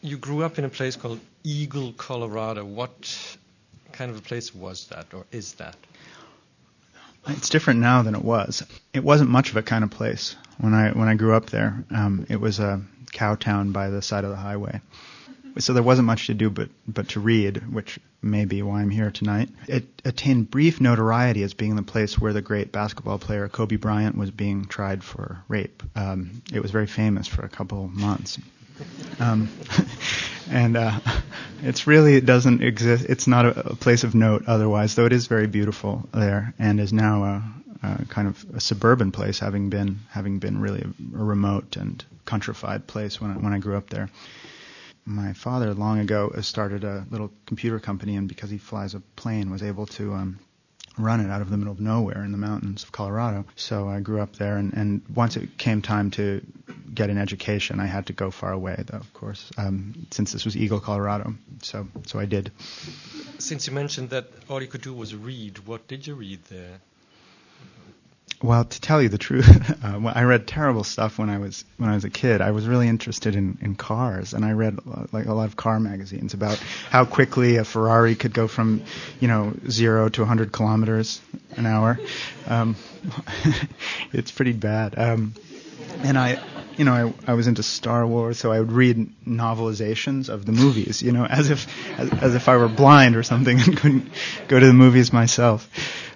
you grew up in a place called Eagle, Colorado. What kind of a place was that, or is that? It's different now than it was. It wasn't much of a kind of place when I grew up there. It was a cow town by the side of the highway. So there wasn't much to do but to read, which may be why I'm here tonight. It attained brief notoriety as being the place where the great basketball player Kobe Bryant was being tried for rape. It was very famous for a couple months. It doesn't exist. It's not a place of note otherwise, though it is very beautiful there and is now a kind of a suburban place, having been really a remote and countrified place when I grew up there. My father long ago started a little computer company, and because he flies a plane, was able to run it out of the middle of nowhere in the mountains of Colorado. So I grew up there, and once it came time to get an education, I had to go far away, though, of course, since this was Eagle, Colorado. So I did. Since you mentioned that all you could do was read, what did you read there? Well, to tell you the truth, I read terrible stuff when I was a kid. I was really interested in cars, and I read like a lot of car magazines about how quickly a Ferrari could go from 0 to 100 kilometers an hour. It's pretty bad. And I was into Star Wars, so I would read novelizations of the movies, as if I were blind or something and couldn't go to the movies myself.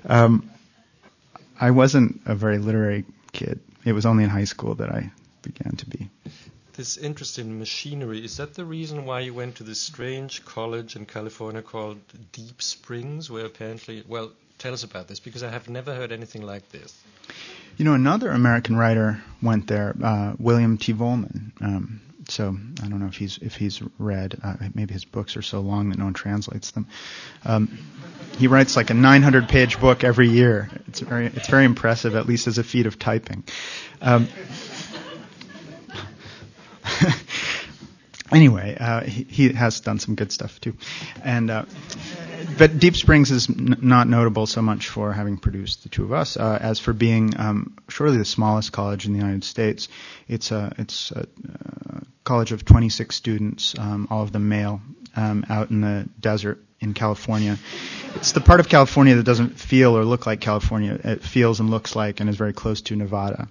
I wasn't a very literary kid. It was only in high school that I began to be. This interest in machinery, is that the reason why you went to this strange college in California called Deep Springs, where apparently, well, tell us about this, because I have never heard anything like this. Another American writer went there, William T. Vollmann. So I don't know if he's read. Maybe his books are so long that no one translates them. He writes like a 900-page book every year. It's very impressive, at least as a feat of typing. Anyway, he has done some good stuff too, but Deep Springs is not notable so much for having produced the two of us as for being surely the smallest college in the United States. It's a college of 26 students, all of them male, out in the desert in California. It's the part of California that doesn't feel or look like California. It feels and looks like and is very close to Nevada.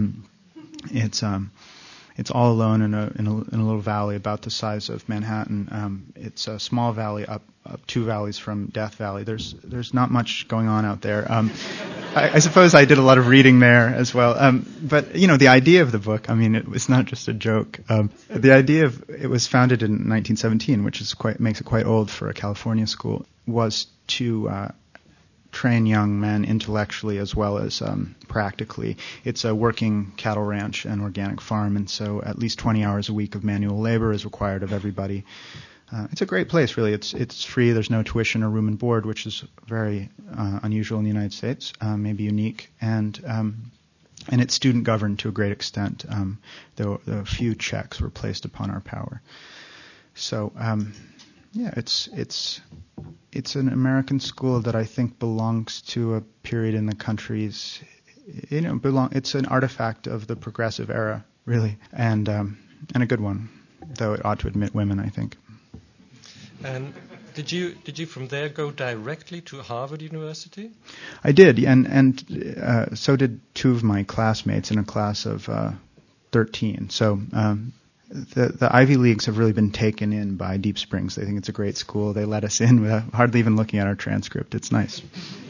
It's all alone in a little valley about the size of Manhattan. It's a small valley up 2 valleys from Death Valley. There's not much going on out there. I suppose I did a lot of reading there as well. But the idea of the book, it was not just a joke. The idea of it was founded in 1917, which makes it quite old for a California school, was to train young men intellectually as well as practically. It's a working cattle ranch and organic farm, and so at least 20 hours a week of manual labor is required of everybody. It's a great place, really. It's free. There's no tuition or room and board, which is very unusual in the United States, maybe unique, and it's student governed to a great extent, though a few checks were placed upon our power. So, it's an American school that I think belongs to a period in the country's, it's an artifact of the progressive era, really, and a good one, though it ought to admit women, I think. And did you from there go directly to Harvard University? I did, and so did 2 of my classmates in a class of 13. So the Ivy Leagues have really been taken in by Deep Springs. They think it's a great school. They let us in without hardly even looking at our transcript. It's nice.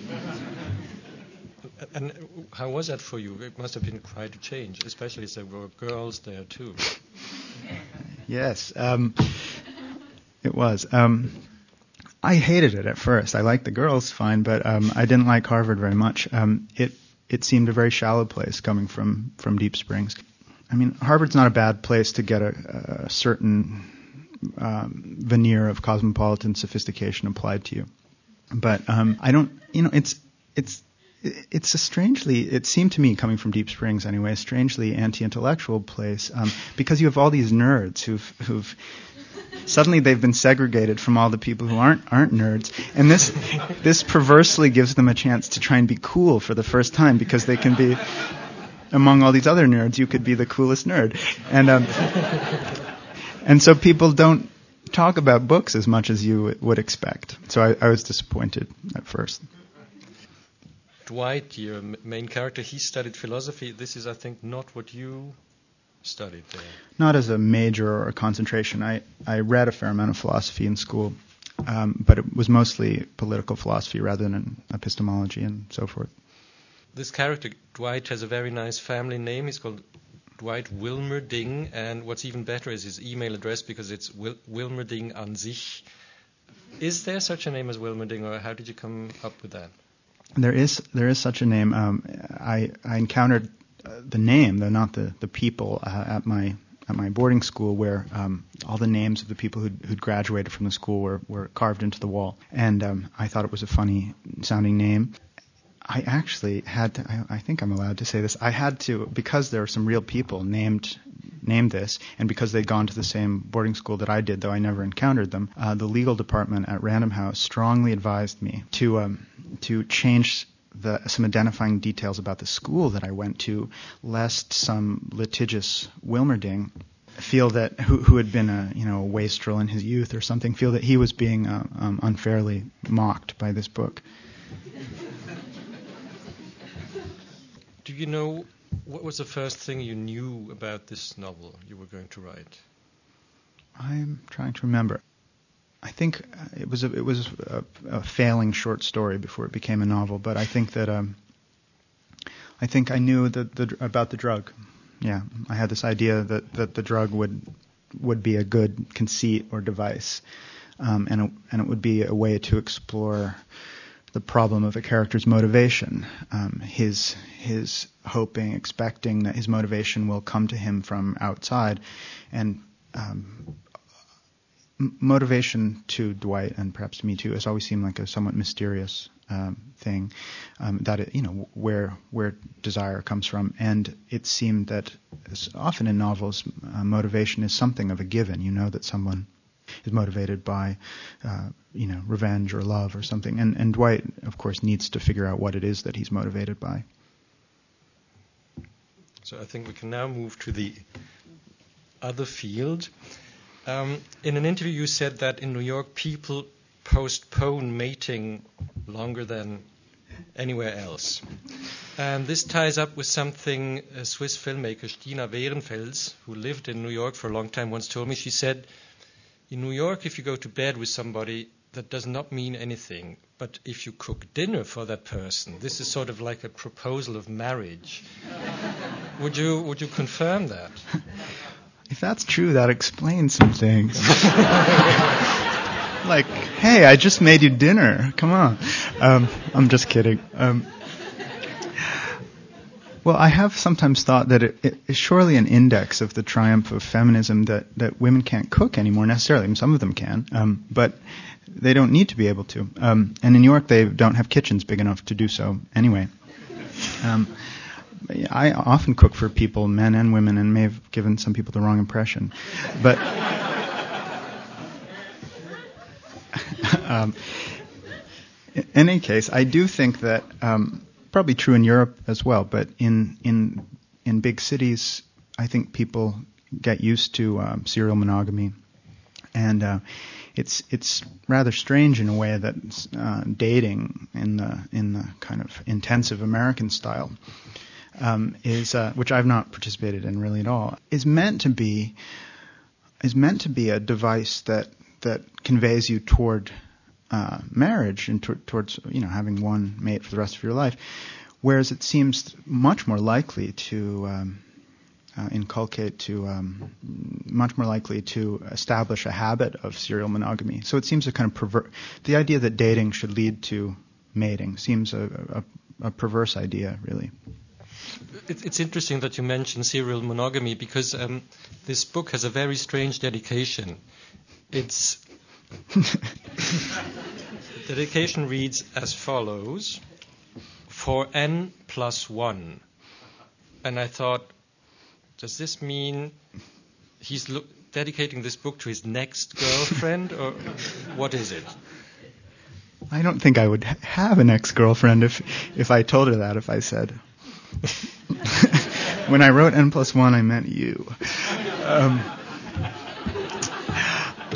And how was that for you? It must have been quite a change, especially as there were girls there too. Yes, it was. I hated it at first. I liked the girls fine, but I didn't like Harvard very much. It seemed a very shallow place coming from Deep Springs. Harvard's not a bad place to get a certain veneer of cosmopolitan sophistication applied to you, but I don't. It's a strangely, it seemed to me, coming from Deep Springs anyway, a strangely anti-intellectual place, because you have all these nerds who've suddenly they've been segregated from all the people who aren't nerds, and this perversely gives them a chance to try and be cool for the first time, because they can be among all these other nerds. You could be the coolest nerd, And so people don't talk about books as much as you would expect. So I was disappointed at first. Dwight, your main character, he studied philosophy. This is, I think, not what you studied there. Not as a major or a concentration. I read a fair amount of philosophy in school, but it was mostly political philosophy rather than epistemology and so forth. This character, Dwight, has a very nice family name. He's called Dwight Wilmerding, and what's even better is his email address, because it's Wilmerding an sich. Is there such a name as Wilmerding, or how did you come up with that? There is such a name. I encountered the name, though not the people, at my boarding school, where all the names of the people who'd graduated from the school were carved into the wall, and I thought it was a funny sounding name. I actually had to, I think I'm allowed to say this, I had to, because there were some real people named this, and because they'd gone to the same boarding school that I did, though I never encountered them, the legal department at Random House strongly advised me to change some identifying details about the school that I went to, lest some litigious Wilmerding feel that who had been a wastrel in his youth or something, feel that he was being unfairly mocked by this book. Do you know what was the first thing you knew about this novel you were going to write? I'm trying to remember. I think it was a failing short story before it became a novel, but I think that I knew about the drug. Yeah, I had this idea that the drug would be a good conceit or device, and it would be a way to explore the problem of a character's motivation, his hoping, expecting that his motivation will come to him from outside, and motivation to Dwight, and perhaps to me too, has always seemed like a somewhat mysterious thing, that it, where desire comes from, and it seemed that often in novels, motivation is something of a given. You know that someone is motivated by, revenge or love or something. And Dwight, of course, needs to figure out what it is that he's motivated by. So I think we can now move to the other field. In an interview, you said that in New York, people postpone mating longer than anywhere else. And this ties up with something a Swiss filmmaker, Stina Wehrenfels, who lived in New York for a long time, once told me. She said, in New York, if you go to bed with somebody, that does not mean anything. But if you cook dinner for that person, this is sort of like a proposal of marriage. Would you confirm that? If that's true, that explains some things. Like, hey, I just made you dinner. Come on. I'm just kidding. Well, I have sometimes thought that it is surely an index of the triumph of feminism that women can't cook anymore necessarily. I mean, some of them can, but they don't need to be able to. And in New York, they don't have kitchens big enough to do so anyway. I often cook for people, men and women, and may have given some people the wrong impression. But in any case, I do think that probably true in Europe as well, but in big cities, I think people get used to serial monogamy, and it's rather strange in a way that dating in the kind of intensive American style is which I've not participated in really at all, is meant to be a device that conveys you toward marriage and towards having one mate for the rest of your life, whereas it seems much more likely to much more likely to establish a habit of serial monogamy. So it seems to kind of the idea that dating should lead to mating seems a perverse idea, really. It's interesting that you mention serial monogamy, because this book has a very strange dedication. Its dedication reads as follows: for N+1. And I thought, does this mean he's dedicating this book to his next girlfriend, or what is it? I don't think I would have an ex-girlfriend if I told her that, if I said, when I wrote N+1, I meant you.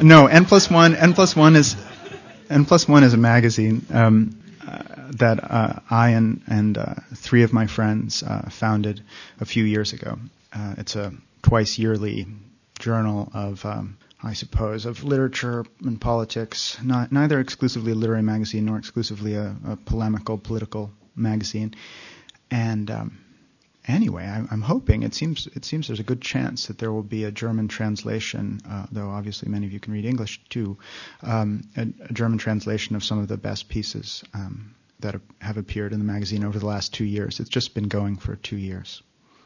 No, N+1 is a magazine that I and three of my friends founded a few years ago. It's a twice yearly journal of, I suppose, of literature and politics. Neither exclusively a literary magazine nor exclusively a polemical political magazine. And anyway, I'm hoping. It seems there's a good chance that there will be a German translation, though obviously many of you can read English too. A German translation of some of the best pieces that have appeared in the magazine over the last 2 years. It's just been going for 2 years.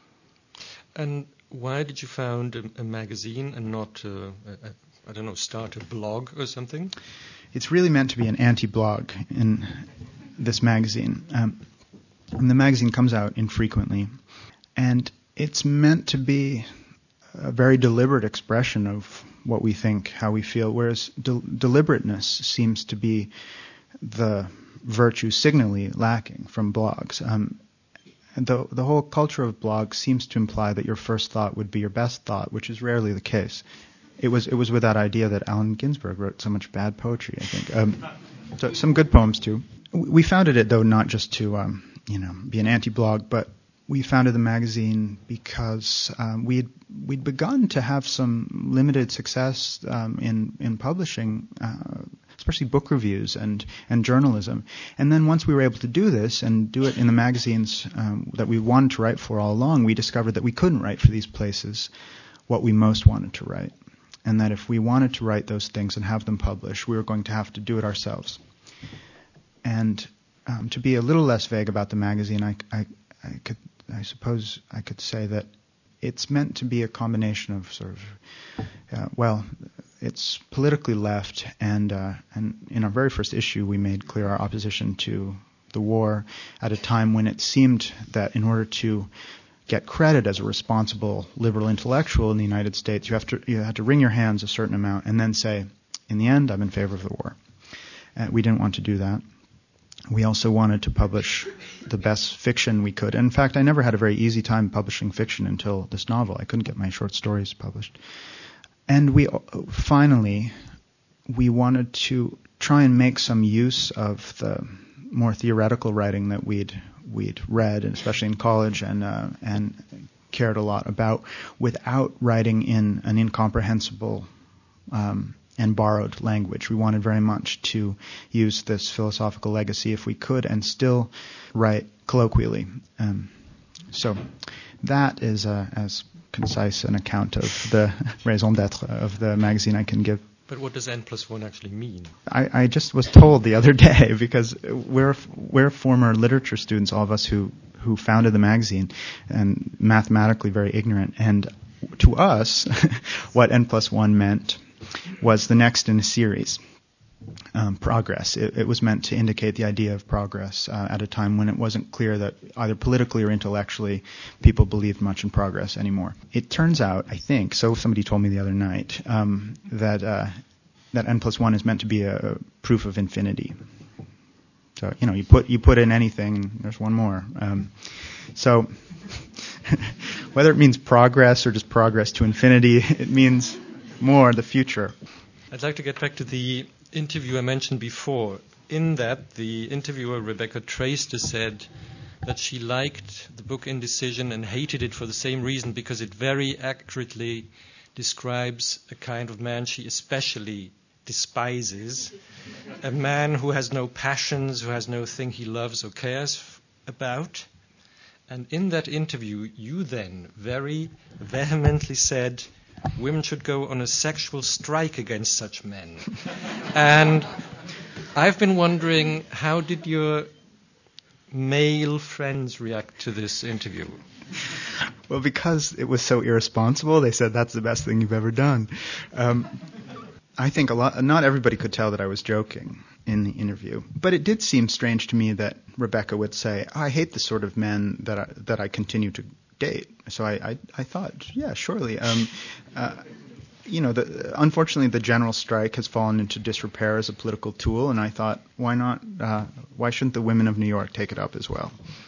And why did you found a magazine and not, I don't know, start a blog or something? It's really meant to be an anti-blog in this magazine. And the magazine comes out infrequently. And it's meant to be a very deliberate expression of what we think, how we feel, whereas deliberateness seems to be the virtue signally lacking from blogs. And the whole culture of blogs seems to imply that your first thought would be your best thought, which is rarely the case. It was with that idea that Allen Ginsberg wrote so much bad poetry, I think. So some good poems too. We founded it though not just to be an anti-blog, but we founded the magazine because we'd begun to have some limited success in publishing, especially book reviews and journalism. And then once we were able to do this and do it in the magazines that we wanted to write for all along, we discovered that we couldn't write for these places what we most wanted to write, and that if we wanted to write those things and have them published, we were going to have to do it ourselves. And to be a little less vague about the magazine, I suppose I could say that it's meant to be a combination of sort of, it's politically left, and in our very first issue we made clear our opposition to the war at a time when it seemed that in order to get credit as a responsible liberal intellectual in the United States, you had to wring your hands a certain amount and then say, in the end, I'm in favor of the war. We didn't want to do that. We also wanted to publish the best fiction we could. And in fact, I never had a very easy time publishing fiction until this novel. I couldn't get my short stories published. And we wanted to try and make some use of the more theoretical writing that we'd read, especially in college, and cared a lot about, without writing in an incomprehensible and borrowed language. We wanted very much to use this philosophical legacy if we could and still write colloquially. So that is as concise an account of the raison d'être of the magazine I can give. But what does N+1 actually mean? I just was told the other day, because we're former literature students, all of us who founded the magazine, and mathematically very ignorant. And to us, what N+1 meant was the next in a series, progress. It was meant to indicate the idea of progress at a time when it wasn't clear that either politically or intellectually people believed much in progress anymore. It turns out, I think, so somebody told me the other night, that N+1 is meant to be a proof of infinity. So, you put in anything, and there's one more. So whether it means progress or just progress to infinity, it means more the future. I'd like to get back to the interview I mentioned before. In that, the interviewer, Rebecca Traister, said that she liked the book Indecision and hated it for the same reason, because it very accurately describes a kind of man she especially despises, a man who has no passions, who has no thing he loves or cares about. And in that interview, you then very vehemently said, women should go on a sexual strike against such men. And I've been wondering, how did your male friends react to this interview? Well, because it was so irresponsible, they said, that's the best thing you've ever done. I think not everybody could tell that I was joking in the interview. But it did seem strange to me that Rebecca would say, I hate the sort of men that I continue to date. So I thought, yeah, surely. Unfortunately, the general strike has fallen into disrepair as a political tool, and I thought, why not? Why shouldn't the women of New York take it up as well?